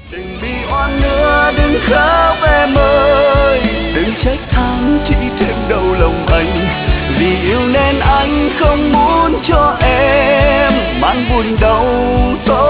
Đừng bi oan nữa, đừng khóc em ơi, đừng trách tháng chỉ thêm đau lòng anh. Vì yêu nên anh không muốn cho em mang buồn đau.